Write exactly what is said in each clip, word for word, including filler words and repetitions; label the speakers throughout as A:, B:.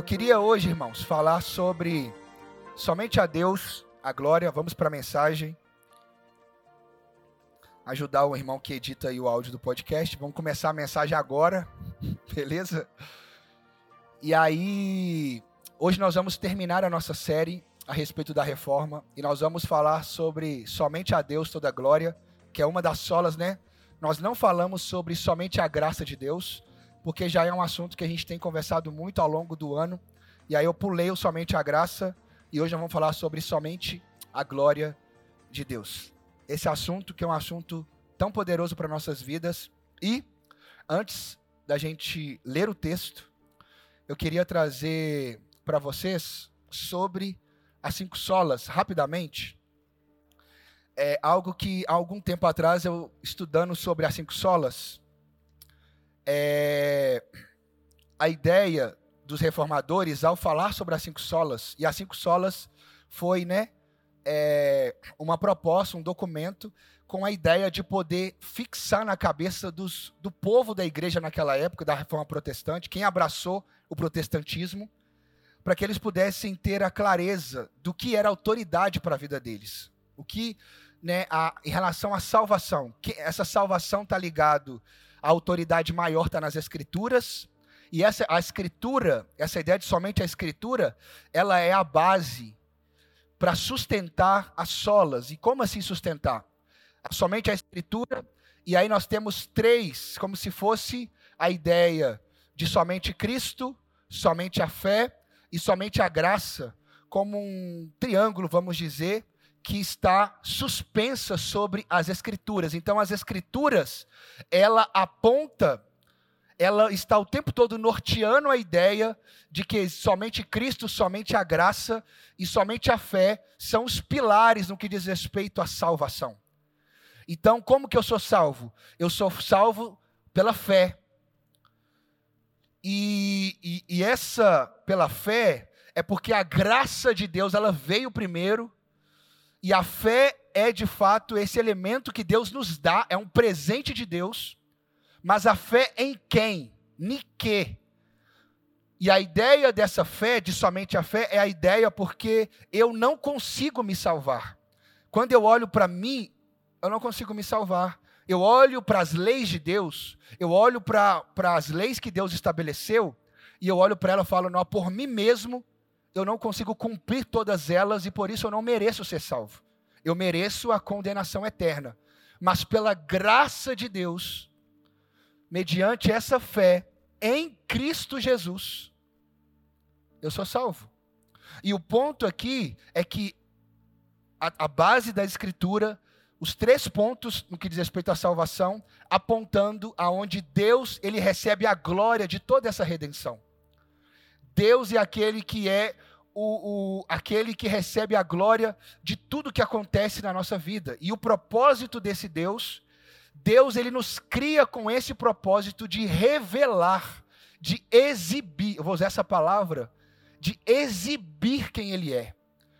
A: Eu queria hoje, irmãos, falar sobre somente a Deus, a glória. Vamos para a mensagem. Ajudar o irmão que edita aí o áudio do podcast. Vamos começar a mensagem agora, beleza? E aí, hoje nós vamos terminar a nossa série a respeito da reforma. E nós vamos falar sobre somente a Deus toda a glória, que é uma das solas, né? Nós não falamos sobre somente a graça de Deus, porque já é um assunto que a gente tem conversado muito ao longo do ano. E aí eu pulei o somente a graça, e hoje nós vamos falar sobre somente a glória de Deus. Esse assunto que é um assunto tão poderoso para nossas vidas. E, antes da gente ler o texto, eu queria trazer para vocês sobre as cinco solas, rapidamente. É algo que, há algum tempo atrás, eu estudando sobre as cinco solas, É, a ideia dos reformadores ao falar sobre as cinco solas, e as cinco solas foi, né, é, uma proposta, um documento com a ideia de poder fixar na cabeça dos, do povo da igreja naquela época, da reforma protestante, quem abraçou o protestantismo, para que eles pudessem ter a clareza do que era autoridade para a vida deles. O que, né, a, em relação à salvação, que essa salvação está ligado. A autoridade maior está nas Escrituras, e essa, a Escritura, essa ideia de somente a Escritura, ela é a base para sustentar as solas. E como assim sustentar? Somente a Escritura, e aí nós temos três, como se fosse a ideia de somente Cristo, somente a fé e somente a graça, como um triângulo, vamos dizer, que está suspensa sobre as Escrituras. Então, as Escrituras, ela aponta, ela está o tempo todo norteando a ideia de que somente Cristo, somente a graça e somente a fé são os pilares no que diz respeito à salvação. Então, como que eu sou salvo? Eu sou salvo pela fé. E, e, e essa, pela fé, é porque a graça de Deus, ela veio primeiro. E a fé é, de fato, esse elemento que Deus nos dá, é um presente de Deus, mas a fé em quem? Niquê. E a ideia dessa fé, de somente a fé, é a ideia porque eu não consigo me salvar. Quando eu olho para mim, eu não consigo me salvar. Eu olho para as leis de Deus, eu olho para as leis que Deus estabeleceu, e eu olho para ela e falo, não, por mim mesmo, eu não consigo cumprir todas elas e por isso eu não mereço ser salvo. Eu mereço a condenação eterna. Mas pela graça de Deus, mediante essa fé em Cristo Jesus, eu sou salvo. E o ponto aqui é que a, a base da Escritura, os três pontos no que diz respeito à salvação, apontando aonde Deus ele recebe a glória de toda essa redenção. Deus é aquele que é o, o, aquele que recebe a glória de tudo que acontece na nossa vida. E o propósito desse Deus, Deus ele nos cria com esse propósito de revelar, de exibir, eu vou usar essa palavra, de exibir quem Ele é.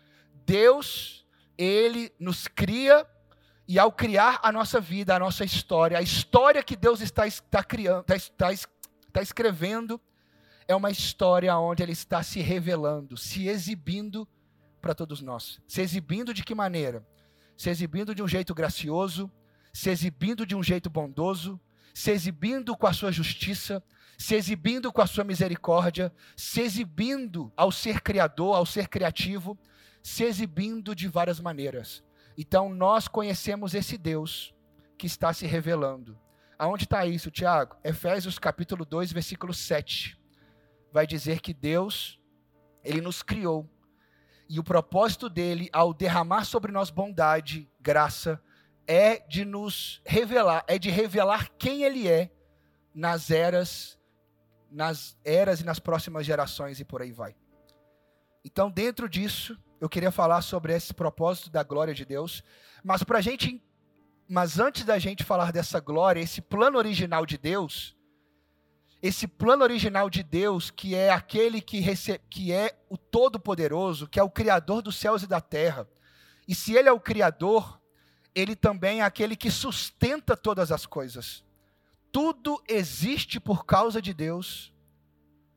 A: Deus, Ele nos cria, e ao criar a nossa vida, a nossa história, a história que Deus está, está criando, está, está, está escrevendo, é uma história onde Ele está se revelando, se exibindo para todos nós. Se exibindo de que maneira? Se exibindo de um jeito gracioso, se exibindo de um jeito bondoso, se exibindo com a sua justiça, se exibindo com a sua misericórdia, se exibindo ao ser criador, ao ser criativo, se exibindo de várias maneiras. Então nós conhecemos esse Deus que está se revelando. Aonde está isso, Tiago? Efésios capítulo dois, versículo sete. Vai dizer que Deus, Ele nos criou, e o propósito dEle, ao derramar sobre nós bondade, graça, é de nos revelar, é de revelar quem Ele é nas eras, nas eras e nas próximas gerações e por aí vai. Então, dentro disso, eu queria falar sobre esse propósito da glória de Deus, mas pra gente, mas antes da gente falar dessa glória, esse plano original de Deus, esse plano original de Deus, que é aquele que, rece... que é o Todo-Poderoso, que é o Criador dos céus e da terra. E se Ele é o Criador, Ele também é aquele que sustenta todas as coisas. Tudo existe por causa de Deus.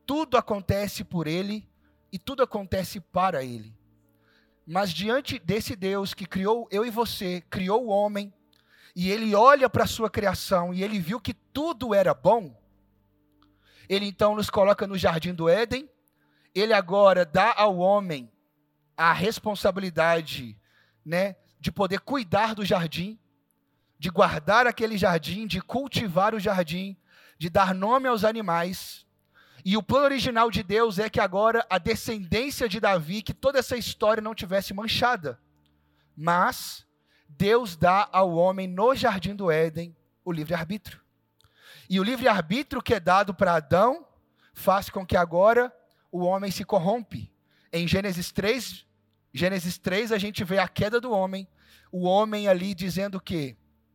A: tudo acontece por Ele e tudo acontece para Ele. Mas diante desse Deus que criou eu e você, criou o homem, e Ele olha para a sua criação e Ele viu que tudo era bom, Ele então nos coloca no jardim do Éden. Ele agora dá ao homem a responsabilidade, né, de poder cuidar do jardim, de guardar aquele jardim, de cultivar o jardim, de dar nome aos animais. E o plano original de Deus é que agora a descendência de Davi, que toda essa história não tivesse manchada. Mas Deus dá ao homem no jardim do Éden o livre-arbítrio. E o livre-arbítrio que é dado para Adão faz com que agora o homem se corrompe. Em Gênesis três, Gênesis três a gente vê a queda do homem, o homem ali dizendo que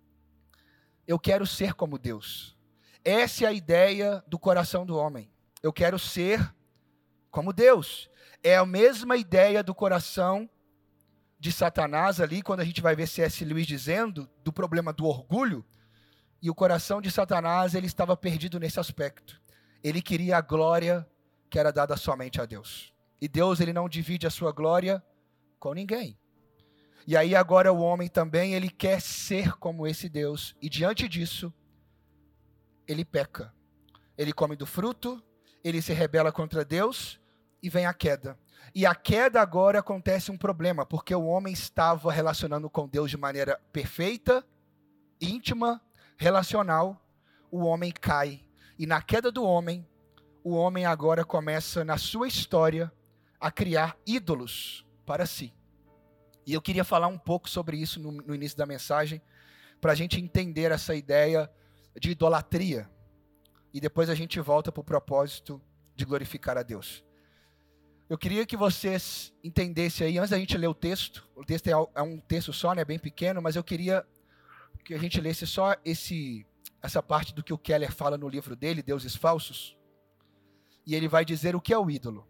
A: eu quero ser como Deus. Essa é a ideia do coração do homem. Eu quero ser como Deus. É a mesma ideia do coração de Satanás ali, quando a gente vai ver C S Lewis dizendo do problema do orgulho. E o coração de Satanás, ele estava perdido nesse aspecto. Ele queria a glória que era dada somente a Deus. E Deus, ele não divide a sua glória com ninguém. E aí agora o homem também, ele quer ser como esse Deus. E diante disso, ele peca. Ele come do fruto, ele se rebela contra Deus e vem a queda. E a queda agora acontece um problema, porque o homem estava relacionando com Deus de maneira perfeita, íntima, relacional. O homem cai. E na queda do homem, o homem agora começa na sua história a criar ídolos para si. E eu queria falar um pouco sobre isso no, no início da mensagem, para a gente entender essa ideia de idolatria. E depois a gente volta para o propósito de glorificar a Deus. Eu queria que vocês entendessem aí, antes da gente ler o texto, o texto é, é um texto só, né, bem pequeno, mas eu queria que a gente lesse só esse, essa parte do que o Keller fala no livro dele, Deuses Falsos. E ele vai dizer o que é o ídolo.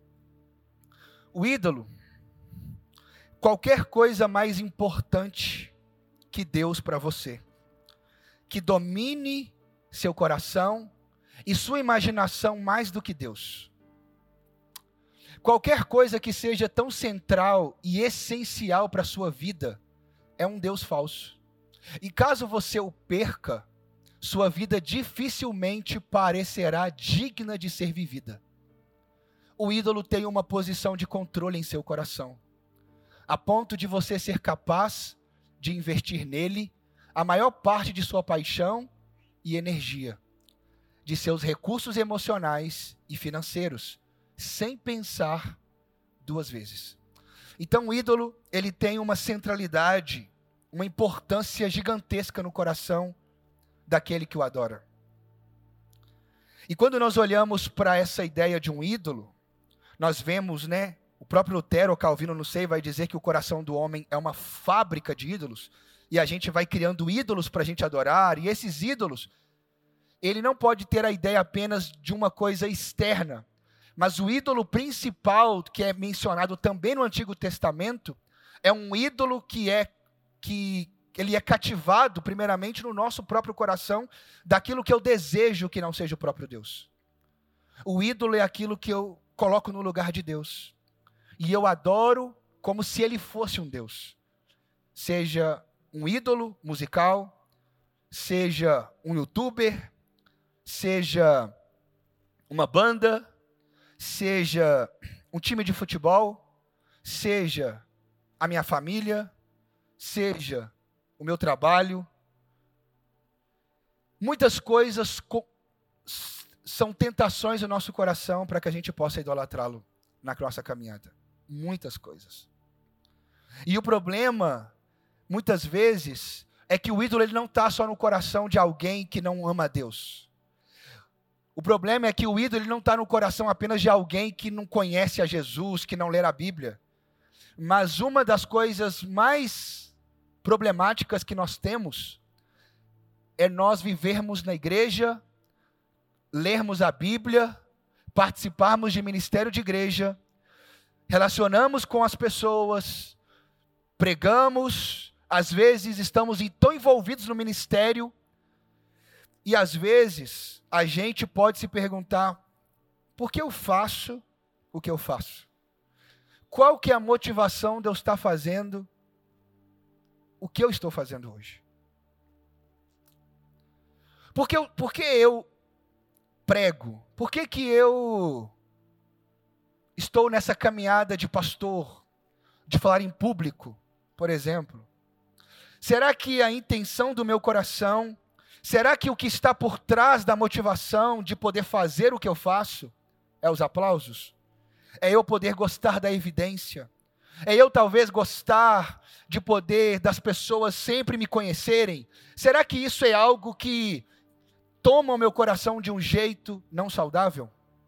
A: O ídolo, qualquer coisa mais importante que Deus para você, que domine seu coração e sua imaginação mais do que Deus. Qualquer coisa que seja tão central e essencial para a sua vida é um Deus falso. E caso você o perca, sua vida dificilmente parecerá digna de ser vivida. O ídolo tem uma posição de controle em seu coração, a ponto de você ser capaz de investir nele a maior parte de sua paixão e energia, de seus recursos emocionais e financeiros, sem pensar duas vezes. Então o ídolo, ele tem uma centralidade, uma importância gigantesca no coração daquele que o adora. E quando nós olhamos para essa ideia de um ídolo, nós vemos, né, o próprio Lutero, ou Calvino, não sei, vai dizer que o coração do homem é uma fábrica de ídolos, e a gente vai criando ídolos para a gente adorar, e esses ídolos, ele não pode ter a ideia apenas de uma coisa externa, mas o ídolo principal, que é mencionado também no Antigo Testamento, é um ídolo que é, que ele é cativado primeiramente no nosso próprio coração, daquilo que eu desejo que não seja o próprio Deus. O ídolo é aquilo que eu coloco no lugar de Deus, e eu adoro como se ele fosse um Deus, seja um ídolo musical, seja um youtuber, seja uma banda, seja um time de futebol, seja a minha família, seja o meu trabalho. Muitas coisas co- são tentações no nosso coração para que a gente possa idolatrá-lo na nossa caminhada. Muitas coisas. E o problema, muitas vezes, é que o ídolo ele não está só no coração de alguém que não ama a Deus. O problema é que o ídolo ele não está no coração apenas de alguém que não conhece a Jesus, que não lê a Bíblia. Mas uma das coisas mais problemáticas que nós temos é nós vivermos na igreja, lermos a Bíblia, participarmos de ministério de igreja, relacionamos com as pessoas, pregamos, às vezes estamos tão envolvidos no ministério, e às vezes a gente pode se perguntar, por que eu faço o que eu faço? Qual que é a motivação de eu estar fazendo o que eu estou fazendo hoje? Por que eu, por que eu prego? Por que que eu estou nessa caminhada de pastor, de falar em público, por exemplo? Será que a intenção do meu coração, será que o que está por trás da motivação de poder fazer o que eu faço é os aplausos? É eu poder gostar da evidência? É eu talvez gostar de poder das pessoas sempre me conhecerem? Será que isso é algo que toma o meu coração de um jeito não saudável?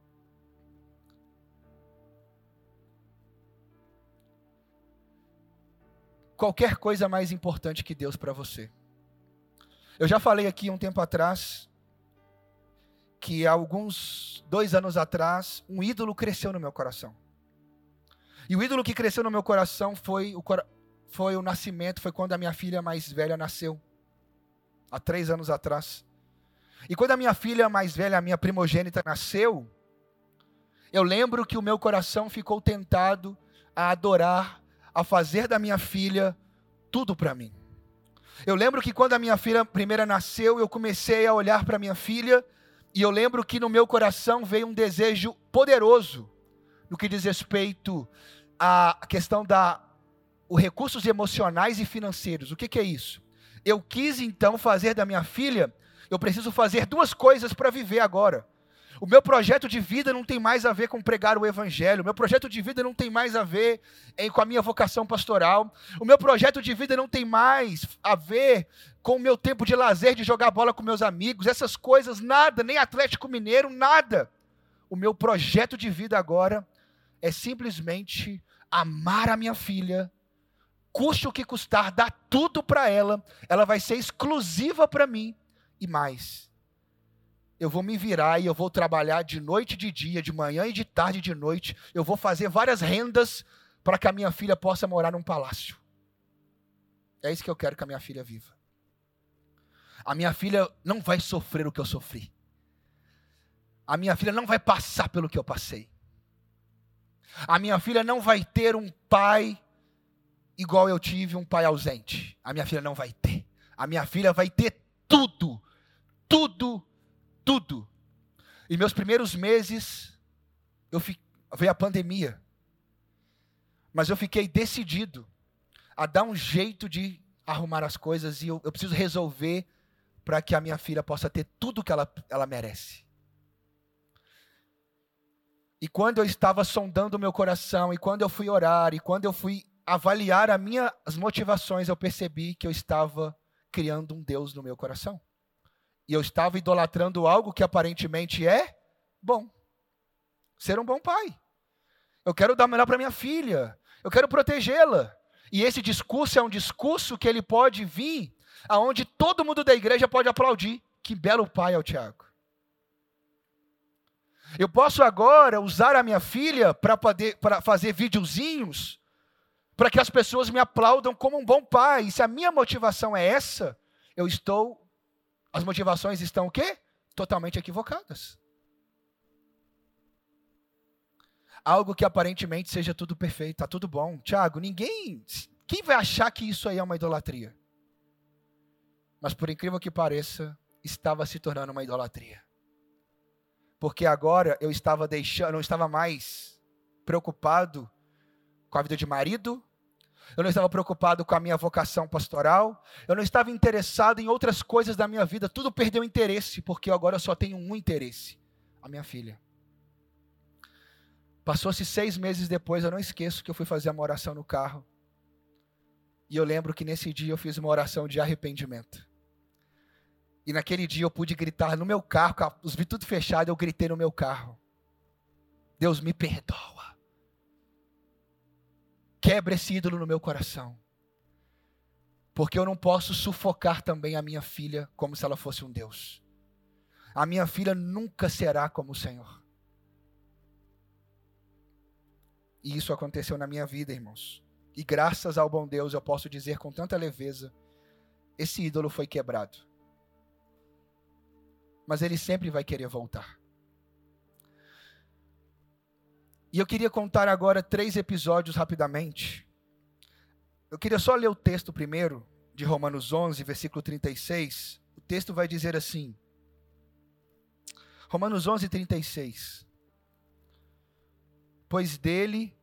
A: Qualquer coisa mais importante que Deus para você. Eu já falei aqui um tempo atrás, que há alguns, dois anos atrás, um ídolo cresceu no meu coração. E o ídolo que cresceu no meu coração foi o, foi o nascimento, foi quando a minha filha mais velha nasceu. Há três anos atrás. E quando a minha filha mais velha, a minha primogênita, nasceu, eu lembro que o meu coração ficou tentado a adorar, a fazer da minha filha tudo para mim. Eu lembro que quando a minha filha primeira nasceu, eu comecei a olhar para minha filha, e eu lembro que no meu coração veio um desejo poderoso, no que diz respeito à questão da os recursos emocionais e financeiros. O que, que é isso? Eu quis então fazer da minha filha, eu preciso fazer duas coisas para viver agora. O meu projeto de vida não tem mais a ver com pregar o evangelho. O meu projeto de vida não tem mais a ver em, com a minha vocação pastoral. O meu projeto de vida não tem mais a ver com o meu tempo de lazer, de jogar bola com meus amigos. Essas coisas, nada, nem Atlético Mineiro, nada. O meu projeto de vida agora é simplesmente amar a minha filha, custe o que custar, dar tudo para ela. Ela vai ser exclusiva para mim. E mais, eu vou me virar e eu vou trabalhar de noite e de dia, de manhã e de tarde e de noite. Eu vou fazer várias rendas para que a minha filha possa morar num palácio. É isso que eu quero que a minha filha viva. A minha filha não vai sofrer o que eu sofri. A minha filha não vai passar pelo que eu passei. A minha filha não vai ter um pai igual eu tive, um pai ausente. A minha filha não vai ter. A minha filha vai ter tudo. Tudo, tudo. E meus primeiros meses, eu fi, veio a pandemia. Mas eu fiquei decidido a dar um jeito de arrumar as coisas. E eu, eu preciso resolver para que a minha filha possa ter tudo que ela, ela merece. E quando eu estava sondando o meu coração, e quando eu fui orar, e quando eu fui avaliar as minhas motivações, eu percebi que eu estava criando um Deus no meu coração. E eu estava idolatrando algo que aparentemente é bom. Ser um bom pai. Eu quero dar o melhor para minha filha. Eu quero protegê-la. E esse discurso é um discurso que ele pode vir aonde todo mundo da igreja pode aplaudir. Que belo pai é o Tiago. Eu posso agora usar a minha filha para poder para fazer videozinhos para que as pessoas me aplaudam como um bom pai. E se a minha motivação é essa, eu estou... As motivações estão o quê? Totalmente equivocadas. Algo que aparentemente seja tudo perfeito, está tudo bom. Tiago, ninguém... Quem vai achar que isso aí é uma idolatria? Mas por incrível que pareça, estava se tornando uma idolatria. Porque agora eu estava deixando, não estava mais preocupado com a vida de marido, eu não estava preocupado com a minha vocação pastoral, eu não estava interessado em outras coisas da minha vida, tudo perdeu interesse, porque agora eu só tenho um interesse, a minha filha. Passou-se seis meses depois, eu não esqueço que eu fui fazer uma oração no carro, e eu lembro que nesse dia eu fiz uma oração de arrependimento. E naquele dia eu pude gritar no meu carro, com os vidros tudo fechados, eu gritei no meu carro. Deus me perdoa. Quebra esse ídolo no meu coração. Porque eu não posso sufocar também a minha filha como se ela fosse um Deus. A minha filha nunca será como o Senhor. E isso aconteceu na minha vida, irmãos. E graças ao bom Deus eu posso dizer com tanta leveza, esse ídolo foi quebrado. Mas ele sempre vai querer voltar. E eu queria contar agora três episódios rapidamente. Eu queria só ler o texto primeiro, de Romanos onze, versículo trinta e seis. O texto vai dizer assim. Romanos onze, trinta e seis. Pois dele,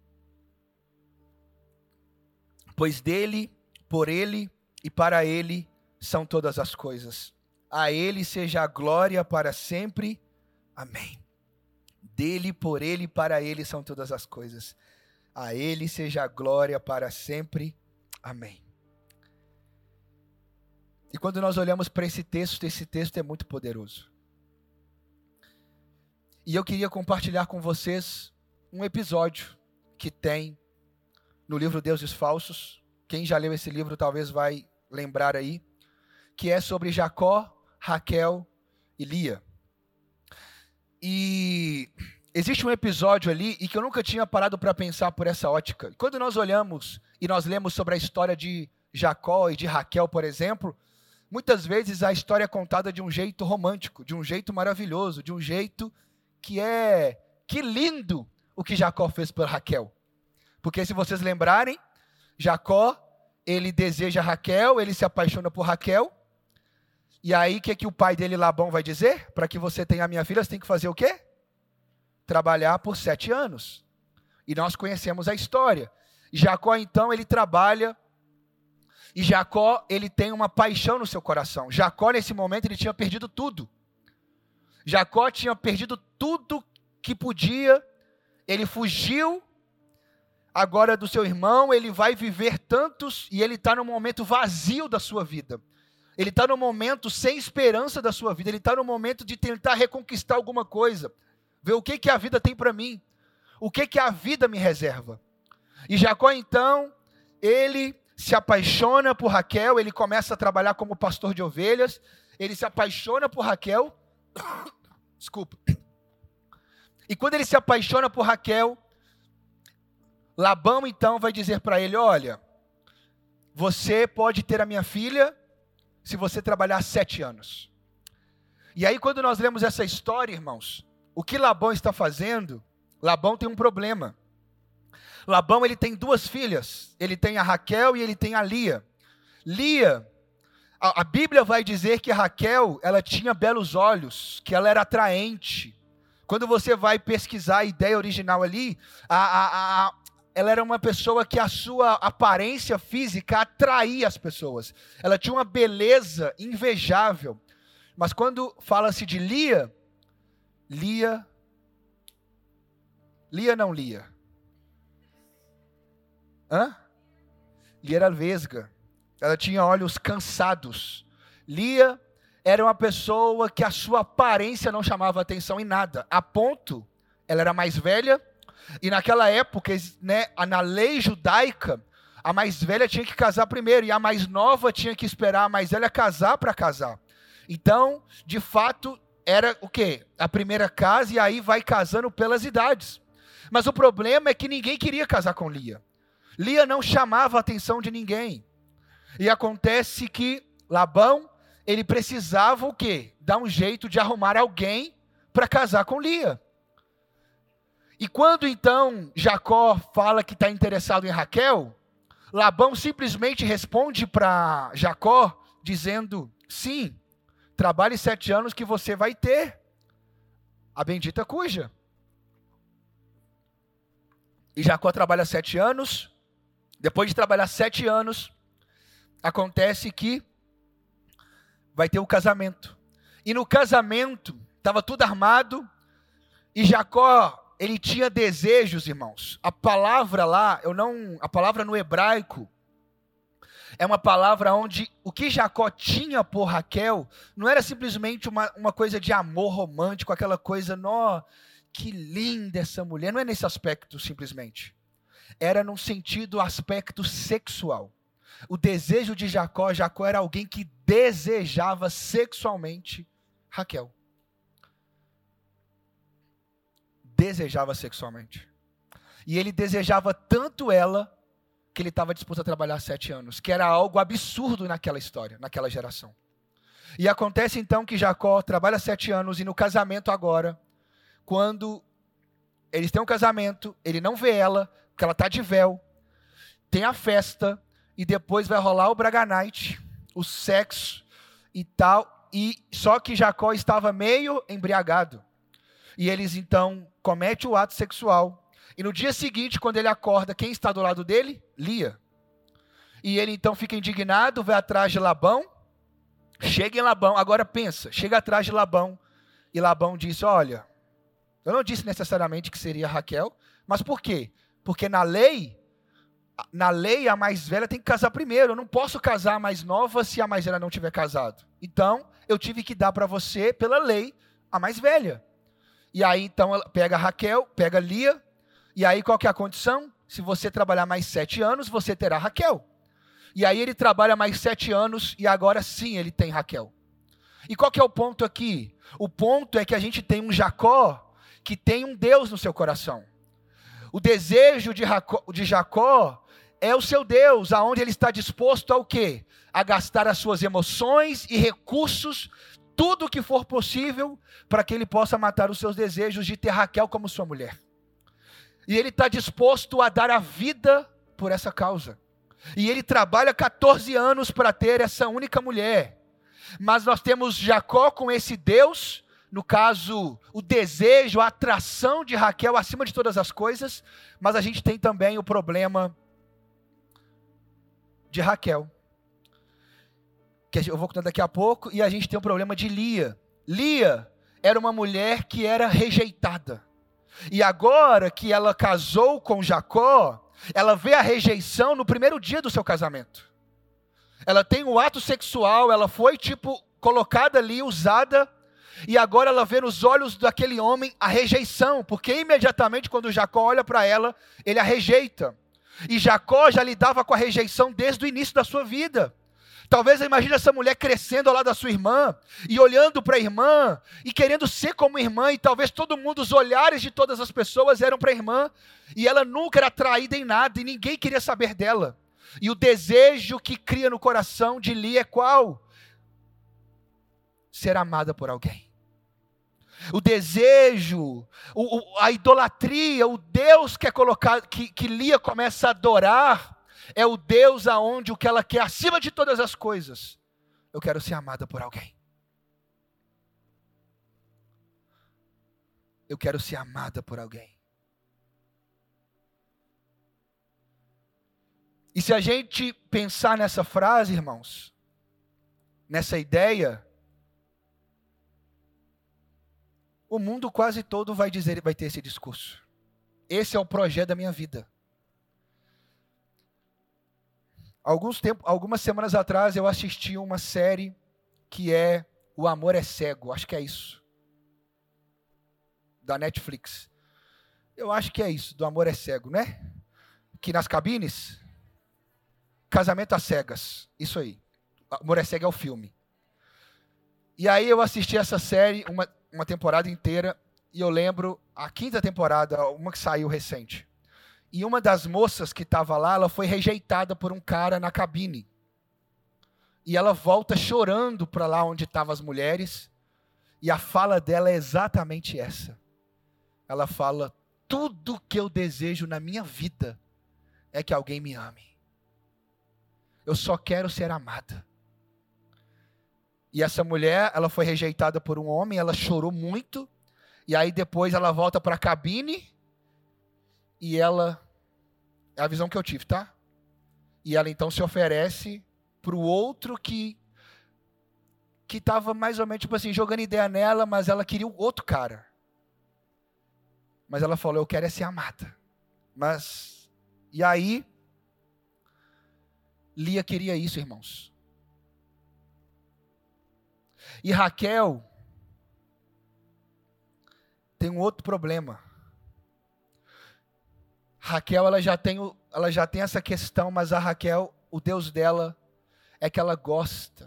A: pois dele, por ele e para ele são todas as coisas. A ele seja a glória para sempre. Amém. Dele, por ele e para ele são todas as coisas. A ele seja a glória para sempre. Amém. E quando nós olhamos para esse texto, esse texto é muito poderoso. E eu queria compartilhar com vocês um episódio que tem no livro Deuses Falsos. Quem já leu esse livro talvez vai lembrar aí. Que é sobre Jacó, Raquel e Lia. E existe um episódio ali e que eu nunca tinha parado para pensar por essa ótica. Quando nós olhamos e nós lemos sobre a história de Jacó e de Raquel, por exemplo, muitas vezes a história é contada de um jeito romântico, de um jeito maravilhoso, de um jeito que é... Que lindo o que Jacó fez por Raquel. Porque se vocês lembrarem, Jacó, ele deseja Raquel, ele se apaixona por Raquel. E aí, o que, que o pai dele, Labão, vai dizer? Para que você tenha a minha filha, você tem que fazer o quê? Trabalhar por sete anos. E nós conhecemos a história. Jacó, então, ele trabalha. E Jacó, ele tem uma paixão no seu coração. Jacó, nesse momento, ele tinha perdido tudo. Jacó tinha perdido tudo que podia. Ele fugiu agora do seu irmão. Ele vai viver tantos. E ele está num momento vazio da sua vida. Ele está num momento sem esperança da sua vida. Ele está num momento de tentar reconquistar alguma coisa. Ver o que, que a vida tem para mim. O que, que a vida me reserva. E Jacó, então, ele se apaixona por Raquel. Ele começa a trabalhar como pastor de ovelhas. Ele se apaixona por Raquel. Desculpa. E quando ele se apaixona por Raquel, Labão, então, vai dizer para ele, olha, você pode ter a minha filha se você trabalhar sete anos. E aí, quando nós lemos essa história, irmãos, o que Labão está fazendo? Labão tem um problema. Labão, ele tem duas filhas. Ele tem a Raquel e ele tem a Lia. Lia, a, a Bíblia vai dizer que a Raquel, ela tinha belos olhos, que ela era atraente. Quando você vai pesquisar a ideia original ali, a, a, a ela era uma pessoa que a sua aparência física atraía as pessoas. Ela tinha uma beleza invejável. Mas quando fala-se de Lia, Lia, Lia não Lia. Hã? Lia era vesga. Ela tinha olhos cansados. Lia era uma pessoa que a sua aparência não chamava atenção em nada. A ponto, ela era mais velha. E naquela época, né, na lei judaica, a mais velha tinha que casar primeiro, e a mais nova tinha que esperar a mais velha casar para casar. Então, de fato, era o quê? A primeira casa, e aí vai casando pelas idades. Mas o problema é que ninguém queria casar com Lia. Lia não chamava a atenção de ninguém. E acontece que Labão, ele precisava o quê? Dar um jeito de arrumar alguém para casar com Lia. E quando então Jacó fala que está interessado em Raquel, Labão simplesmente responde para Jacó, dizendo, sim, trabalhe sete anos que você vai ter a bendita cuja. E Jacó trabalha sete anos, depois de trabalhar sete anos, acontece que vai ter o casamento. E no casamento, estava tudo armado, e Jacó, ele tinha desejos, irmãos. A palavra lá, eu não, a palavra no hebraico, é uma palavra onde o que Jacó tinha por Raquel, não era simplesmente uma, uma coisa de amor romântico, aquela coisa, nó, que linda essa mulher, não é nesse aspecto simplesmente. Era num sentido, aspecto sexual. O desejo de Jacó, Jacó era alguém que desejava sexualmente Raquel. Desejava sexualmente. E ele desejava tanto ela, que ele estava disposto a trabalhar sete anos, que era algo absurdo naquela história, naquela geração. E acontece então que Jacó trabalha sete anos, e no casamento agora, quando eles têm um casamento, ele não vê ela, porque ela está de véu, tem a festa, e depois vai rolar o Braga Night, o sexo e tal, e só que Jacó estava meio embriagado. E eles então cometem o ato sexual. E no dia seguinte, quando ele acorda, quem está do lado dele? Lia. E ele então fica indignado, vai atrás de Labão. Chega em Labão, agora pensa, chega atrás de Labão. E Labão disse, olha, eu não disse necessariamente que seria Raquel, mas por quê? Porque na lei, na lei a mais velha tem que casar primeiro. Eu não posso casar a mais nova se a mais velha não tiver casado. Então, eu tive que dar para você, pela lei, a mais velha. E aí, então, ela pega Raquel, pega Lia, e aí qual que é a condição? Se você trabalhar mais sete anos, você terá Raquel. E aí ele trabalha mais sete anos, e agora sim ele tem Raquel. E qual que é o ponto aqui? O ponto é que a gente tem um Jacó, que tem um Deus no seu coração. O desejo de Jacó, de Jacó é o seu Deus, aonde ele está disposto ao quê? A gastar as suas emoções e recursos, tudo o que for possível, para que ele possa matar os seus desejos de ter Raquel como sua mulher. E ele está disposto a dar a vida por essa causa. E ele trabalha quatorze anos para ter essa única mulher. Mas nós temos Jacó com esse Deus, no caso, o desejo, a atração de Raquel acima de todas as coisas, mas a gente tem também o problema de Raquel, que eu vou contar daqui a pouco, e a gente tem o problema de Lia. Lia era uma mulher que era rejeitada. E agora que ela casou com Jacó, ela vê a rejeição no primeiro dia do seu casamento. Ela tem um ato sexual, ela foi tipo colocada ali, usada, e agora ela vê nos olhos daquele homem a rejeição, porque imediatamente quando Jacó olha para ela, ele a rejeita. E Jacó já lidava com a rejeição desde o início da sua vida. Talvez imagine essa mulher crescendo ao lado da sua irmã, e olhando para a irmã, e querendo ser como irmã, e talvez todo mundo, os olhares de todas as pessoas eram para a irmã, e ela nunca era atraída em nada, e ninguém queria saber dela. E o desejo que cria no coração de Lia é qual? Ser amada por alguém. O desejo, o, o, a idolatria, o Deus que é colocado, que, que Lia começa a adorar, é o Deus aonde o que ela quer acima de todas as coisas. Eu quero ser amada por alguém. Eu quero ser amada por alguém. E se a gente pensar nessa frase, irmãos, nessa ideia, o mundo quase todo vai dizer, vai ter esse discurso. Esse é o projeto da minha vida. Alguns tempo, algumas semanas atrás eu assisti uma série que é O Amor é Cego, acho que é isso, da Netflix. Eu acho que é isso, do Amor é Cego, né? Que nas cabines, Casamento às Cegas, isso aí. Amor é Cego é o filme. E aí eu assisti essa série uma, uma temporada inteira, e eu lembro a quinta temporada, uma que saiu recente. E uma das moças que estava lá, ela foi rejeitada por um cara na cabine. E ela volta chorando para lá onde estavam as mulheres. E a fala dela é exatamente essa. Ela fala, tudo que eu desejo na minha vida é que alguém me ame. Eu só quero ser amada. E essa mulher, ela foi rejeitada por um homem, ela chorou muito. E aí depois ela volta para a cabine. E ela... É a visão que eu tive, tá? E ela então se oferece para o outro que que estava mais ou menos, tipo assim, jogando ideia nela, mas ela queria o outro cara. Mas ela falou, eu quero é ser amada. Mas, e aí, Lia queria isso, irmãos. E Raquel tem um outro problema. Raquel, ela já tem, ela já tem essa questão, mas a Raquel, o Deus dela, é que ela gosta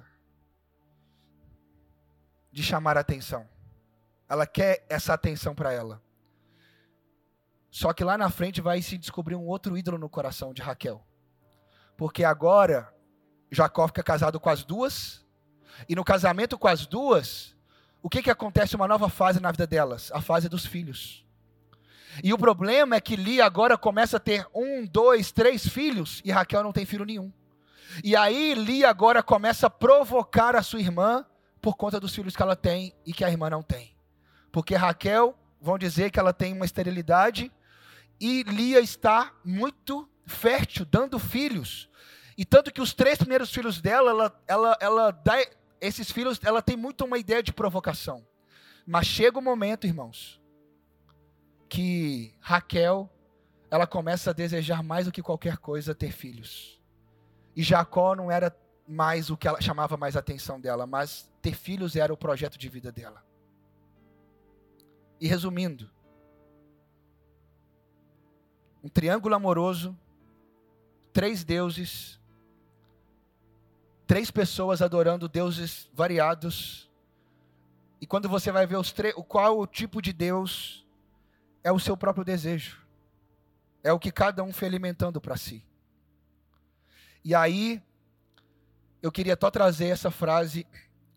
A: de chamar a atenção. Ela quer essa atenção para ela. Só que lá na frente vai se descobrir um outro ídolo no coração de Raquel. Porque agora, Jacó fica casado com as duas, e no casamento com as duas, o que que acontece? Uma nova fase na vida delas, a fase dos filhos. E o problema é que Lia agora começa a ter um, dois, três filhos e Raquel não tem filho nenhum. E aí Lia agora começa a provocar a sua irmã por conta dos filhos que ela tem e que a irmã não tem. Porque Raquel, vão dizer que ela tem uma esterilidade e Lia está muito fértil, dando filhos. E tanto que os três primeiros filhos dela, ela, ela, ela dá, esses filhos, ela tem muito uma ideia de provocação. Mas chega um momento, irmãos, que Raquel, ela começa a desejar mais do que qualquer coisa ter filhos. E Jacó não era mais o que ela chamava mais a atenção dela, mas ter filhos era o projeto de vida dela. E resumindo, um triângulo amoroso, três deuses, três pessoas adorando deuses variados. E quando você vai ver os tre- qual o tipo de Deus, é o seu próprio desejo. É o que cada um foi alimentando para si. E aí, eu queria só trazer essa frase.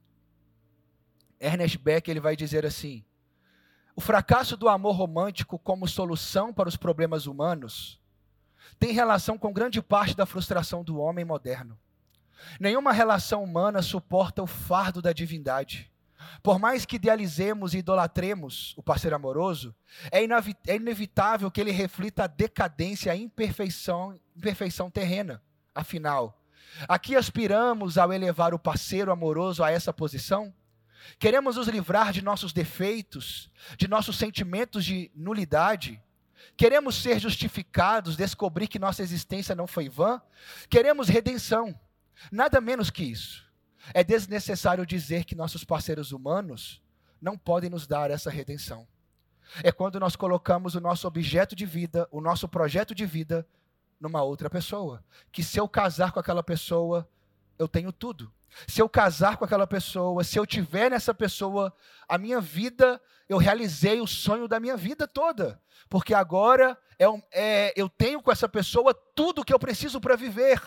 A: Ernest Beck, ele vai dizer assim: o fracasso do amor romântico como solução para os problemas humanos tem relação com grande parte da frustração do homem moderno. Nenhuma relação humana suporta o fardo da divindade. Por mais que idealizemos e idolatremos o parceiro amoroso, é, inavi- é inevitável que ele reflita a decadência e a imperfeição, imperfeição terrena. Afinal, aqui aspiramos ao elevar o parceiro amoroso a essa posição? Queremos nos livrar de nossos defeitos, de nossos sentimentos de nulidade? Queremos ser justificados, descobrir que nossa existência não foi vã? Queremos redenção. Nada menos que isso. É desnecessário dizer que nossos parceiros humanos não podem nos dar essa redenção. É quando nós colocamos o nosso objeto de vida, o nosso projeto de vida, numa outra pessoa. Que se eu casar com aquela pessoa, eu tenho tudo. Se eu casar com aquela pessoa, se eu tiver nessa pessoa, a minha vida, eu realizei o sonho da minha vida toda. Porque agora é, é, eu tenho com essa pessoa tudo que eu preciso para viver.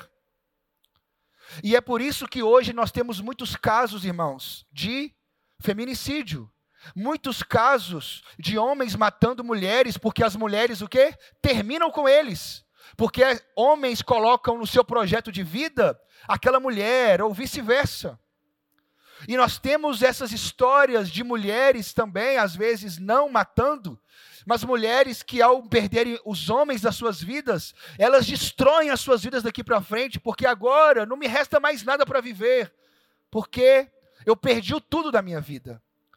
A: E é por isso que hoje nós temos muitos casos, irmãos, de feminicídio. Muitos casos de homens matando mulheres, porque as mulheres o quê? Terminam com eles. Porque homens colocam no seu projeto de vida aquela mulher, ou vice-versa. E nós temos essas histórias de mulheres também, às vezes não matando, mas mulheres que ao perderem os homens das suas vidas, elas destroem as suas vidas daqui para frente, porque agora não me resta mais nada para viver, porque eu perdi tudo da minha vida.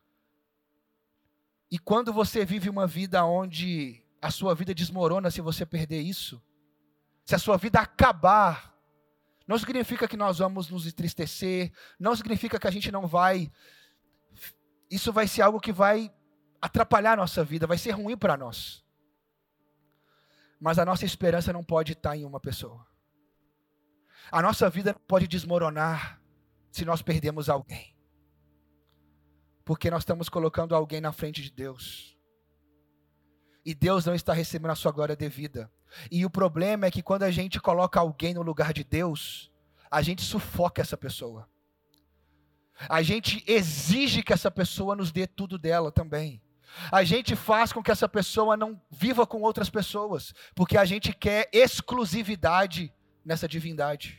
A: E quando você vive uma vida onde a sua vida desmorona se você perder isso, se a sua vida acabar, não significa que nós vamos nos entristecer, não significa que a gente não vai, isso vai ser algo que vai atrapalhar a nossa vida, vai ser ruim para nós. Mas a nossa esperança não pode estar em uma pessoa. A nossa vida não pode desmoronar se nós perdemos alguém. Porque nós estamos colocando alguém na frente de Deus. E Deus não está recebendo a sua glória devida. E o problema é que quando a gente coloca alguém no lugar de Deus, a gente sufoca essa pessoa. A gente exige que essa pessoa nos dê tudo dela também. A gente faz com que essa pessoa não viva com outras pessoas, porque a gente quer exclusividade nessa divindade.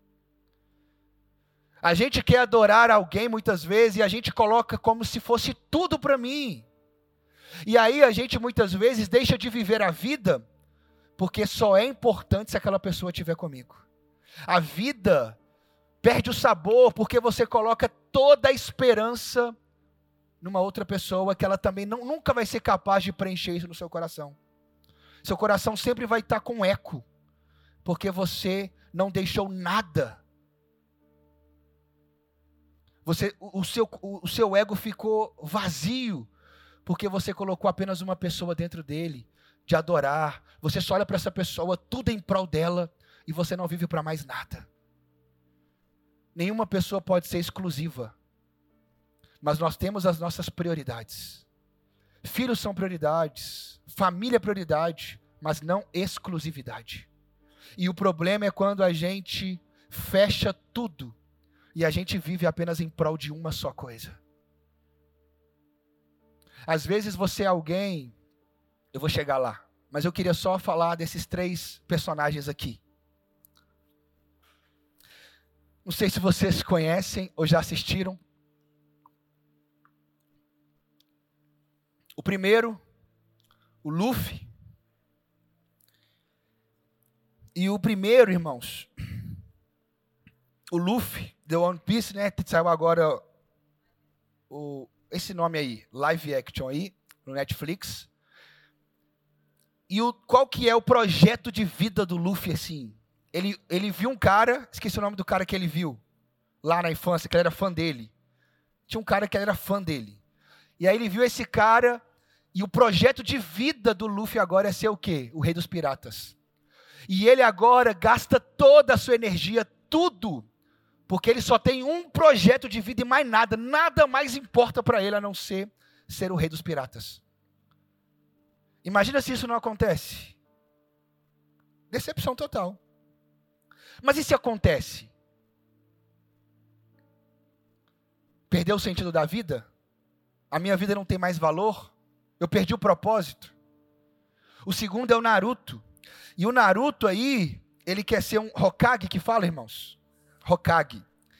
A: A gente quer adorar alguém muitas vezes e a gente coloca como se fosse tudo para mim. E aí a gente muitas vezes deixa de viver a vida, porque só é importante se aquela pessoa estiver comigo. A vida perde o sabor porque você coloca toda a esperança numa outra pessoa que ela também não, nunca vai ser capaz de preencher isso no seu coração. Seu coração sempre vai estar com eco, porque você não deixou nada. Você, o, o, seu, o, o seu ego ficou vazio, porque você colocou apenas uma pessoa dentro dele, de adorar. Você só olha para essa pessoa, tudo em prol dela, e você não vive para mais nada. Nenhuma pessoa pode ser exclusiva. Mas nós temos as nossas prioridades. Filhos são prioridades, família é prioridade, mas não exclusividade. E o problema é quando a gente fecha tudo e a gente vive apenas em prol de uma só coisa. Às vezes você é alguém Eu vou chegar lá. Mas eu queria só falar desses três personagens aqui. Não sei se vocês conhecem ou já assistiram. O primeiro, o Luffy. E o primeiro, irmãos, o Luffy, The One Piece, né? Saiu agora o, esse nome aí, live action aí, no Netflix. E o, qual que é o projeto de vida do Luffy, assim? Ele, ele viu um cara, esqueci o nome do cara que ele viu, lá na infância, que ele era fã dele. Tinha um cara que era fã dele. E aí ele viu esse cara, e o projeto de vida do Luffy agora é ser o quê? O rei dos piratas. E ele agora gasta toda a sua energia, tudo, porque ele só tem um projeto de vida e mais nada, nada mais importa para ele a não ser ser o rei dos piratas. Imagina se isso não acontece. Decepção total. Mas e se acontece? Perdeu o sentido da vida? A minha vida não tem mais valor? Eu perdi o propósito? O segundo é o Naruto. E o Naruto aí, ele quer ser um Hokage, que fala, irmãos? Hokage.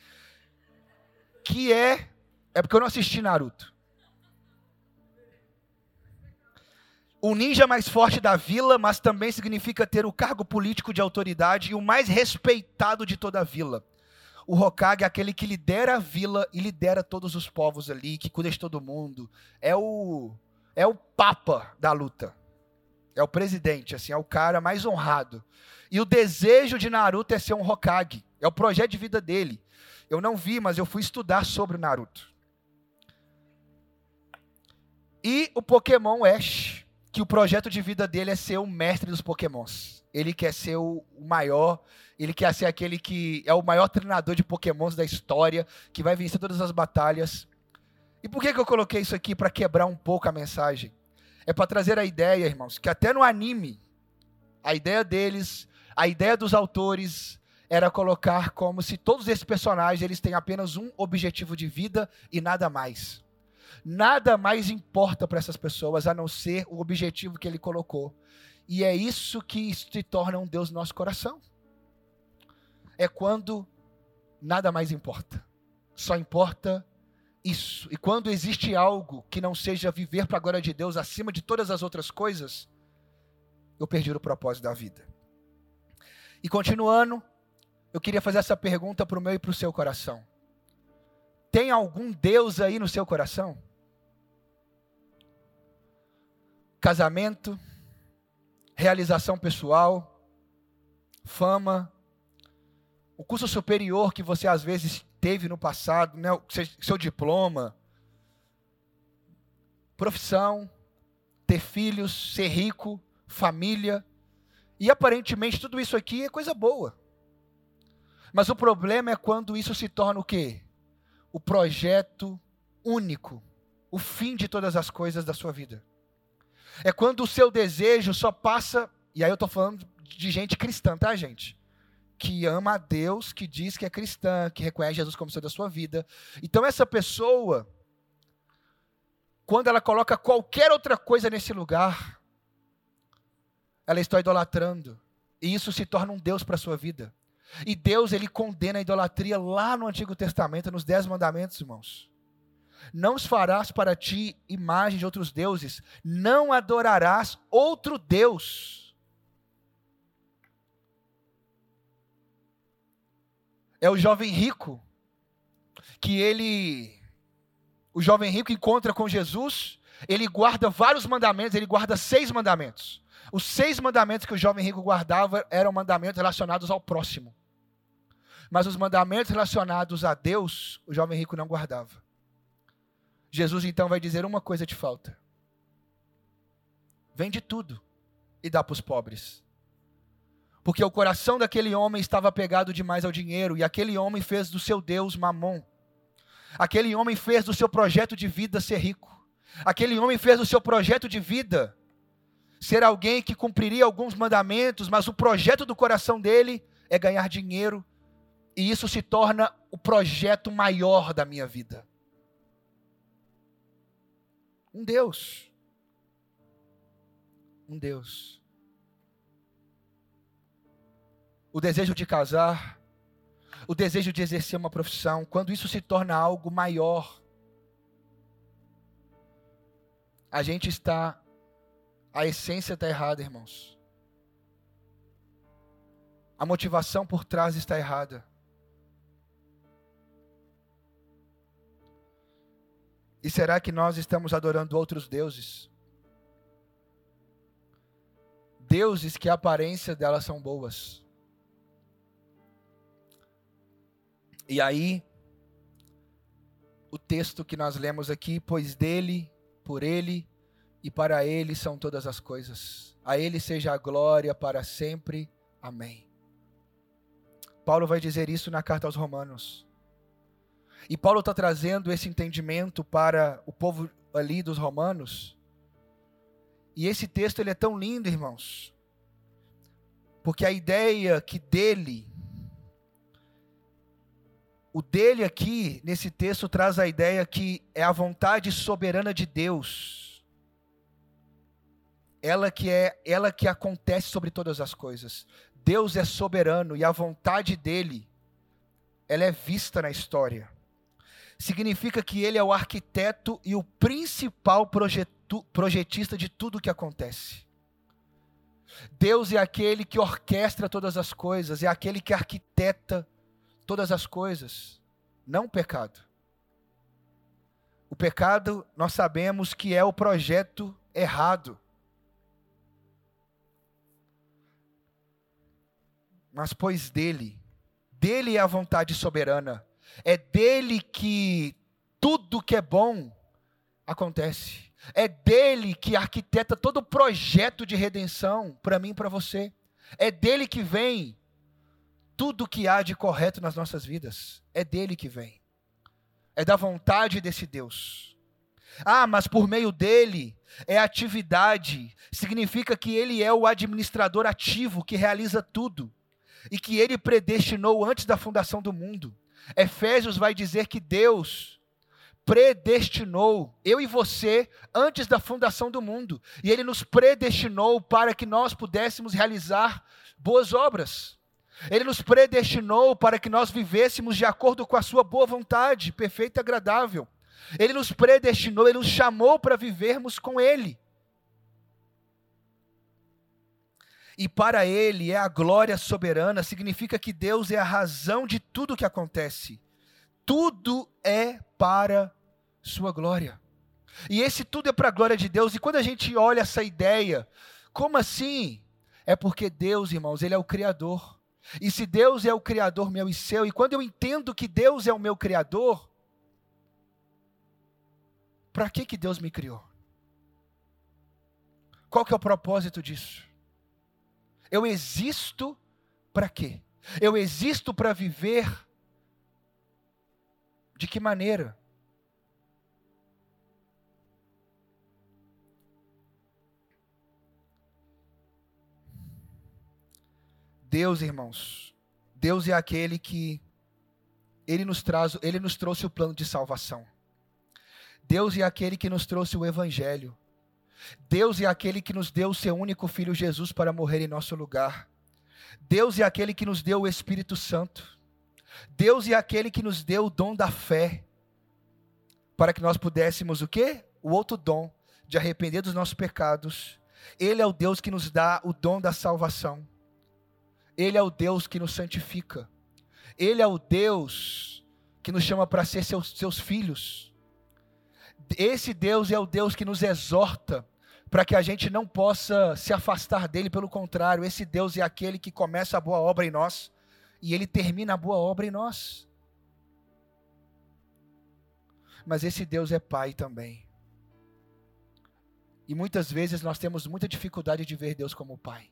A: Que é... É porque eu não assisti Naruto. O ninja mais forte da vila, mas também significa ter o cargo político de autoridade e o mais respeitado de toda a vila. O Hokage é aquele que lidera a vila e lidera todos os povos ali, que cuida de todo mundo. É o, é o papa da luta. É o presidente, assim, é o cara mais honrado. E o desejo de Naruto é ser um Hokage. É o projeto de vida dele. Eu não vi, mas eu fui estudar sobre o Naruto. E o Pokémon Ash, que o projeto de vida dele é ser o mestre dos Pokémons. Ele quer ser o maior, ele quer ser aquele que é o maior treinador de Pokémons da história, que vai vencer todas as batalhas. E por que que eu coloquei isso aqui? Para quebrar um pouco a mensagem. É para trazer a ideia, irmãos, que até no anime, a ideia deles, a ideia dos autores, era colocar como se todos esses personagens eles têm apenas um objetivo de vida e nada mais. Nada mais importa para essas pessoas a não ser o objetivo que ele colocou. E é isso que se torna um Deus no nosso coração. É quando nada mais importa. Só importa isso. E quando existe algo que não seja viver para a glória de Deus acima de todas as outras coisas, eu perdi o propósito da vida. E continuando, eu queria fazer essa pergunta para o meu e para o seu coração. Tem algum Deus aí no seu coração? Casamento, realização pessoal, fama, o curso superior que você às vezes teve no passado, né, seu diploma, profissão, ter filhos, ser rico, família, e aparentemente tudo isso aqui é coisa boa. Mas o problema é quando isso se torna o quê? O projeto único, o fim de todas as coisas da sua vida. É quando o seu desejo só passa, e aí eu estou falando de gente cristã, tá, gente? Que ama a Deus, que diz que é cristã, que reconhece Jesus como Senhor da sua vida. Então essa pessoa, quando ela coloca qualquer outra coisa nesse lugar, ela está idolatrando. E isso se torna um Deus para a sua vida. E Deus, ele condena a idolatria lá no Antigo Testamento, nos Dez Mandamentos, irmãos. Não farás para ti imagem de outros deuses, não adorarás outro Deus. É o jovem rico, que ele, o jovem rico encontra com Jesus, ele guarda vários mandamentos, ele guarda seis mandamentos. Os seis mandamentos que o jovem rico guardava eram mandamentos relacionados ao próximo. Mas os mandamentos relacionados a Deus, o jovem rico não guardava. Jesus então vai dizer: uma coisa te falta. Vende tudo e dá para os pobres. Porque o coração daquele homem estava apegado demais ao dinheiro, e aquele homem fez do seu Deus Mamon. Aquele homem fez do seu projeto de vida ser rico. Aquele homem fez do seu projeto de vida ser alguém que cumpriria alguns mandamentos, mas o projeto do coração dele é ganhar dinheiro, e isso se torna o projeto maior da minha vida. Um Deus. um Deus. O desejo de casar, o desejo de exercer uma profissão, quando isso se torna algo maior, a gente está, a essência está errada, irmãos. A motivação por trás está errada. E será que nós estamos adorando outros deuses? Deuses que a aparência delas são boas. E aí, o texto que nós lemos aqui, pois dele, por ele e para ele são todas as coisas. A ele seja a glória para sempre. Amém. Paulo vai dizer isso na carta aos Romanos. E Paulo está trazendo esse entendimento para o povo ali dos Romanos. E esse texto ele é tão lindo, irmãos. Porque a ideia que dele, o dele aqui, nesse texto, traz a ideia que é a vontade soberana de Deus. Ela que é, ela que acontece sobre todas as coisas. Deus é soberano e a vontade dele, ela é vista na história. Significa que ele é o arquiteto e o principal projeto, projetista de tudo o que acontece. Deus é aquele que orquestra todas as coisas, é aquele que arquiteta todas as coisas, não o pecado. O pecado, nós sabemos que é o projeto errado. Mas pois dele, dele é a vontade soberana, é dele que tudo que é bom acontece. É dele que arquiteta todo o projeto de redenção para mim e para você. É dele que vem tudo que há de correto nas nossas vidas. É dele que vem. É da vontade desse Deus. Ah, mas por meio dele é atividade. Significa que ele é o administrador ativo que realiza tudo. E que ele predestinou antes da fundação do mundo. Efésios vai dizer que Deus predestinou eu e você antes da fundação do mundo. E ele nos predestinou para que nós pudéssemos realizar boas obras. Ele nos predestinou para que nós vivêssemos de acordo com a sua boa vontade, perfeita e agradável. Ele nos predestinou, ele nos chamou para vivermos com ele. E para ele é a glória soberana, significa que Deus é a razão de tudo que acontece. Tudo é para sua glória. E esse tudo é para a glória de Deus. E quando a gente olha essa ideia, como assim? É porque Deus, irmãos, ele é o Criador. E se Deus é o Criador meu e seu, e quando eu entendo que Deus é o meu Criador, para que que Deus me criou? Qual que é o propósito disso? Eu existo para quê? Eu existo para viver de que maneira? Deus, irmãos, Deus é aquele que ele nos traz, ele nos trouxe o plano de salvação. Deus é aquele que nos trouxe o evangelho. Deus é aquele que nos deu o seu único filho Jesus para morrer em nosso lugar. Deus é aquele que nos deu o Espírito Santo. Deus é aquele que nos deu o dom da fé, para que nós pudéssemos o quê? O outro dom, de arrepender dos nossos pecados. Ele é o Deus que nos dá o dom da salvação. Ele é o Deus que nos santifica. Ele é o Deus que nos chama para ser seus, seus filhos. Esse Deus é o Deus que nos exorta para que a gente não possa se afastar dele, pelo contrário, esse Deus é aquele que começa a boa obra em nós e ele termina a boa obra em nós. Mas esse Deus é Pai também. E muitas vezes nós temos muita dificuldade de ver Deus como Pai.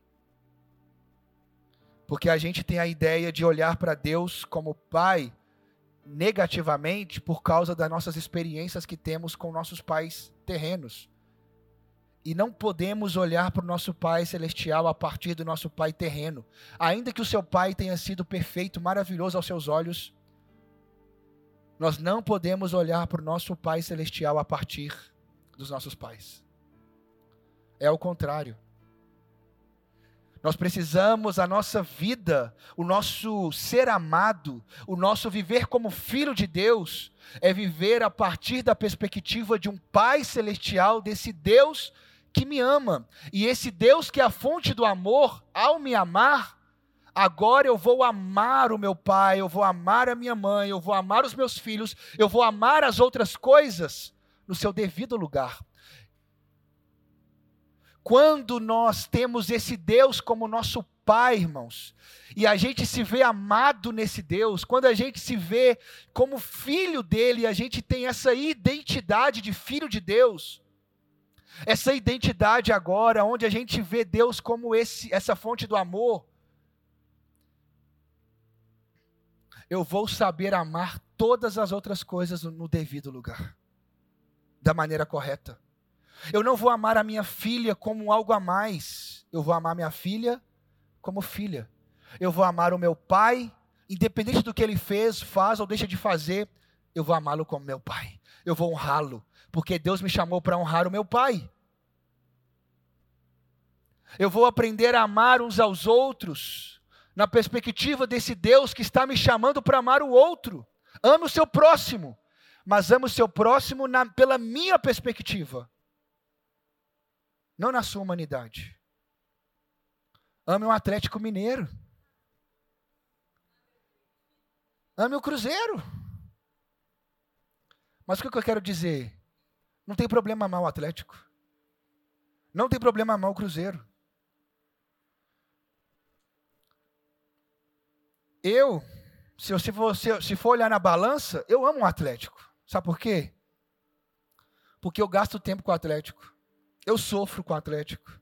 A: Porque a gente tem a ideia de olhar para Deus como Pai negativamente por causa das nossas experiências que temos com nossos pais terrenos. E não podemos olhar para o nosso Pai celestial a partir do nosso Pai terreno. Ainda que o seu Pai tenha sido perfeito, maravilhoso aos seus olhos, nós não podemos olhar para o nosso Pai celestial a partir dos nossos pais. É o contrário. Nós precisamos, a nossa vida, o nosso ser amado, o nosso viver como filho de Deus, é viver a partir da perspectiva de um Pai celestial, desse Deus que me ama. E esse Deus que é a fonte do amor, ao me amar, agora eu vou amar o meu pai, eu vou amar a minha mãe, eu vou amar os meus filhos, eu vou amar as outras coisas no seu devido lugar. Quando nós temos esse Deus como nosso Pai, irmãos, e a gente se vê amado nesse Deus, quando a gente se vê como filho dele, a gente tem essa identidade de filho de Deus, essa identidade agora, onde a gente vê Deus como esse, essa fonte do amor, eu vou saber amar todas as outras coisas no devido lugar, da maneira correta. Eu não vou amar a minha filha como algo a mais. Eu vou amar minha filha como filha. Eu vou amar o meu pai, independente do que ele fez, faz ou deixa de fazer, eu vou amá-lo como meu pai. Eu vou honrá-lo, porque Deus me chamou para honrar o meu pai. Eu vou aprender a amar uns aos outros, na perspectiva desse Deus que está me chamando para amar o outro. Ame o seu próximo, mas ame o seu próximo na, pela minha perspectiva. Não na sua humanidade. Ame o Atlético Mineiro. Ame o Cruzeiro. Mas o que eu quero dizer? Não tem problema amar o Atlético. Não tem problema amar o Cruzeiro. Eu, se, se, for, se, se for olhar na balança, eu amo o Atlético. Sabe por quê? Porque eu gasto tempo com o Atlético. Eu sofro com o Atlético.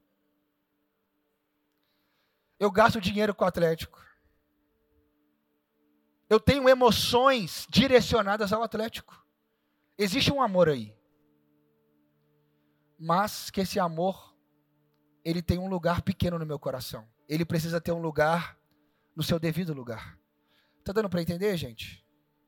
A: Eu gasto dinheiro com o Atlético. Eu tenho emoções direcionadas ao Atlético. Existe um amor aí. Mas que esse amor, ele tem um lugar pequeno no meu coração. Ele precisa ter um lugar no seu devido lugar. Está dando para entender, gente?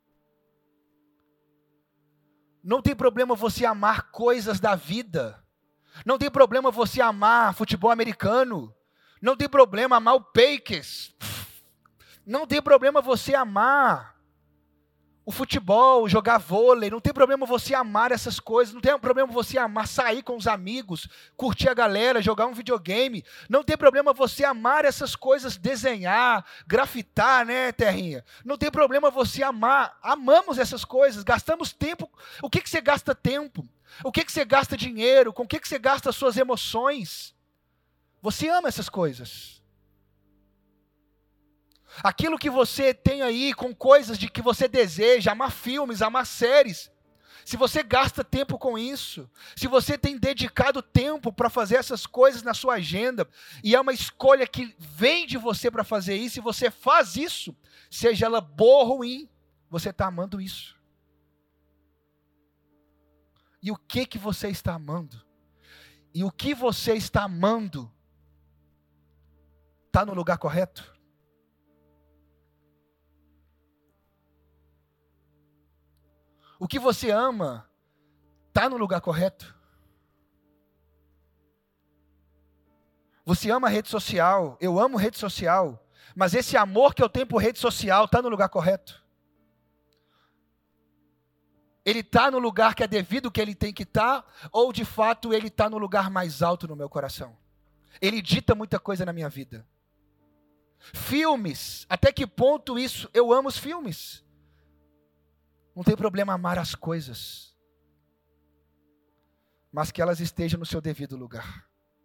A: Não tem problema você amar coisas da vida. Não tem problema você amar futebol americano. Não tem problema amar o Packers. Não tem problema você amar o futebol, jogar vôlei. Não tem problema você amar essas coisas. Não tem problema você amar sair com os amigos, curtir a galera, jogar um videogame. Não tem problema você amar essas coisas, desenhar, grafitar, né, Terrinha? Não tem problema você amar. Amamos essas coisas, gastamos tempo. O que, que você gasta tempo? O que, que você gasta dinheiro? Com o que, que você gasta as suas emoções? Você ama essas coisas. Aquilo que você tem aí com coisas de que você deseja, amar filmes, amar séries. Se você gasta tempo com isso, se você tem dedicado tempo para fazer essas coisas na sua agenda, e é uma escolha que vem de você para fazer isso, e você faz isso, seja ela boa ou ruim, você está amando isso. E o que que você está amando? E o que você está amando está no lugar correto? O que você ama está no lugar correto? Você ama a rede social, eu amo rede social, mas esse amor que eu tenho por rede social está no lugar correto? Ele está no lugar que é devido que ele tem que estar, ou de fato ele está no lugar mais alto no meu coração? Ele dita muita coisa na minha vida. Filmes, até que ponto isso? Eu amo os filmes. Não tem problema amar as coisas, mas que elas estejam no seu devido lugar.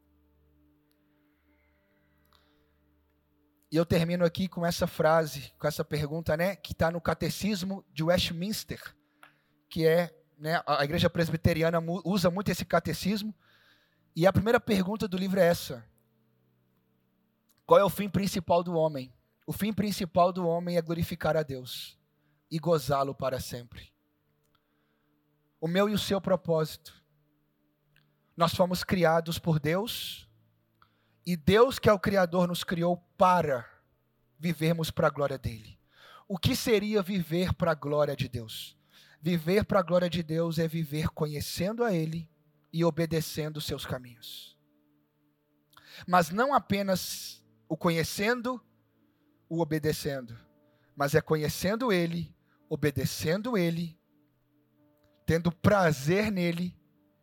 A: E eu termino aqui com essa frase, com essa pergunta, né, que está no Catecismo de Westminster, que é, né, a igreja presbiteriana usa muito esse catecismo, e a primeira pergunta do livro é essa: qual é o fim principal do homem? O fim principal do homem é glorificar a Deus e gozá-lo para sempre. O meu e o seu propósito. Nós fomos criados por Deus, e Deus, que é o Criador, nos criou para vivermos para a glória dEle. O que seria viver para a glória de Deus? Viver para a glória de Deus é viver conhecendo a Ele e obedecendo os seus caminhos. Mas não apenas o conhecendo, o obedecendo. Mas é conhecendo Ele, obedecendo Ele, tendo prazer nele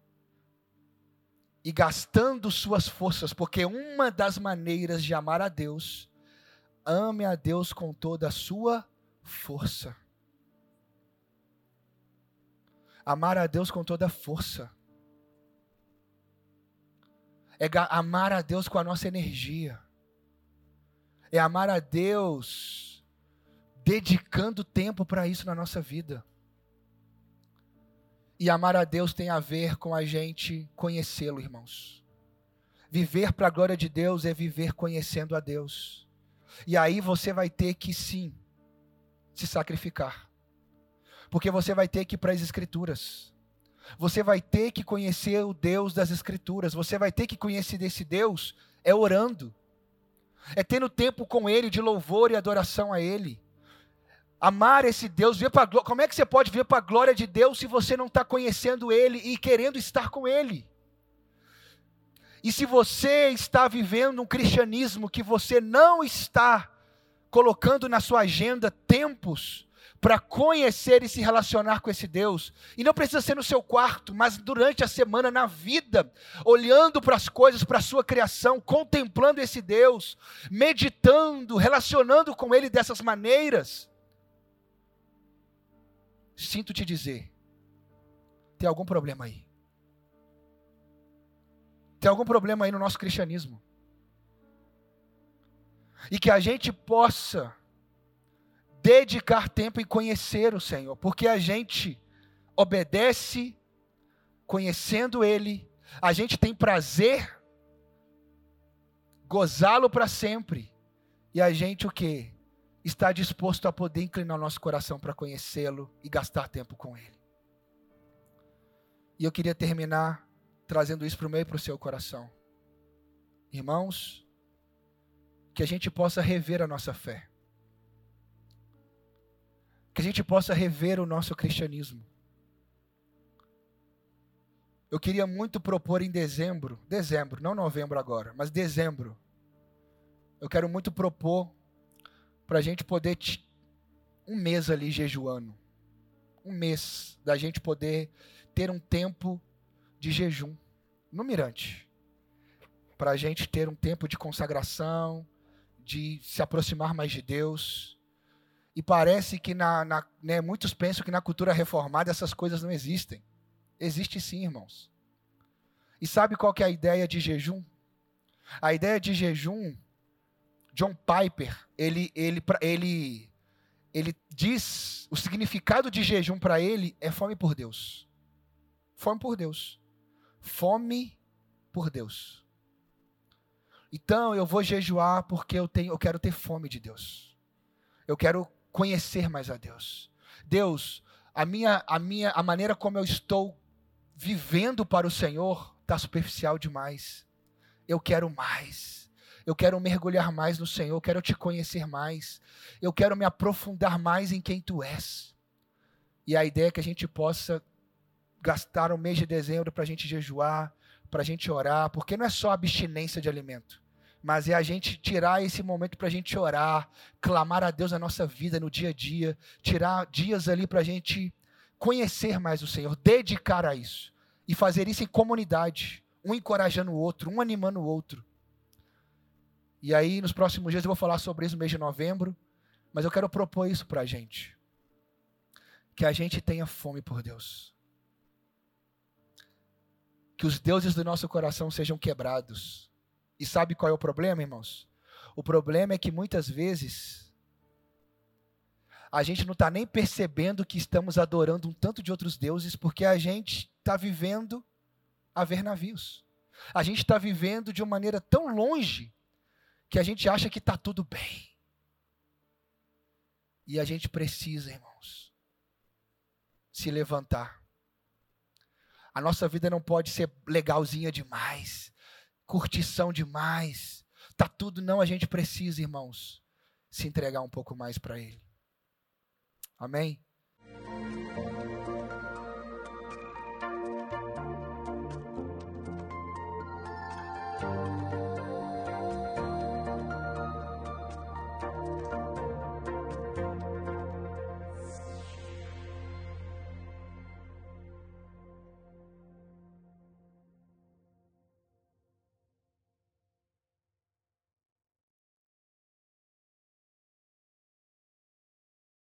A: e gastando suas forças, porque uma das maneiras de amar a Deus, ame a Deus com toda a sua força. Amar a Deus com toda a força. É amar a Deus com a nossa energia. É amar a Deus dedicando tempo para isso na nossa vida. E amar a Deus tem a ver com a gente conhecê-lo, irmãos. Viver para a glória de Deus é viver conhecendo a Deus. E aí você vai ter que, sim, se sacrificar. Porque você vai ter que ir para as Escrituras. Você vai ter que conhecer o Deus das Escrituras. Você vai ter que conhecer esse Deus é orando. É tendo tempo com Ele, de louvor e adoração a Ele. Amar esse Deus, ver pra, como é que você pode ver para a glória de Deus se você não está conhecendo Ele e querendo estar com Ele? E se você está vivendo um cristianismo que você não está colocando na sua agenda tempos para conhecer e se relacionar com esse Deus, e não precisa ser no seu quarto, mas durante a semana, na vida, olhando para as coisas, para a sua criação, contemplando esse Deus, meditando, relacionando com Ele dessas maneiras, sinto te dizer, tem algum problema aí. Tem algum problema aí no nosso cristianismo. E que a gente possa dedicar tempo em conhecer o Senhor, porque a gente obedece conhecendo Ele, a gente tem prazer, gozá-lo para sempre, e a gente o quê? Está disposto a poder inclinar o nosso coração para conhecê-lo e gastar tempo com Ele. E eu queria terminar trazendo isso para o meio e para o seu coração. Irmãos, que a gente possa rever a nossa fé. Que a gente possa rever o nosso cristianismo. Eu queria muito propor em dezembro, dezembro, não novembro agora, mas dezembro. Eu quero muito propor para a gente poder, t- um mês ali jejuando. Um mês da gente poder ter um tempo de jejum no Mirante. Para a gente ter um tempo de consagração, de se aproximar mais de Deus. E parece que na, na, né, muitos pensam que na cultura reformada essas coisas não existem. Existe sim, irmãos. E sabe qual que é a ideia de jejum? A ideia de jejum, John Piper, ele, ele, ele, ele diz, o significado de jejum para ele é fome por Deus. Fome por Deus. Fome por Deus. Então eu vou jejuar porque eu, tenho, eu quero ter fome de Deus. Eu quero conhecer mais a Deus. Deus, a minha, a minha, a maneira como eu estou vivendo para o Senhor está superficial demais. Eu quero mais. Eu quero mergulhar mais no Senhor. Eu quero te conhecer mais. Eu quero me aprofundar mais em quem Tu és. E a ideia é que a gente possa gastar o mês de dezembro para a gente jejuar, para a gente orar, porque não é só abstinência de alimento, mas é a gente tirar esse momento para a gente orar, clamar a Deus na nossa vida, no dia a dia, tirar dias ali para a gente conhecer mais o Senhor, dedicar a isso, e fazer isso em comunidade, um encorajando o outro, um animando o outro. E aí, nos próximos dias eu vou falar sobre isso no mês de novembro, mas eu quero propor isso para a gente, que a gente tenha fome por Deus. Que os deuses do nosso coração sejam quebrados. E sabe qual é o problema, irmãos? O problema é que muitas vezes a gente não está nem percebendo que estamos adorando um tanto de outros deuses, porque a gente está vivendo a ver navios. A gente está vivendo de uma maneira tão longe que a gente acha que está tudo bem. E a gente precisa, irmãos, se levantar. A nossa vida não pode ser legalzinha demais, curtição demais, tá tudo, não, a gente precisa, irmãos, se entregar um pouco mais para Ele. Amém?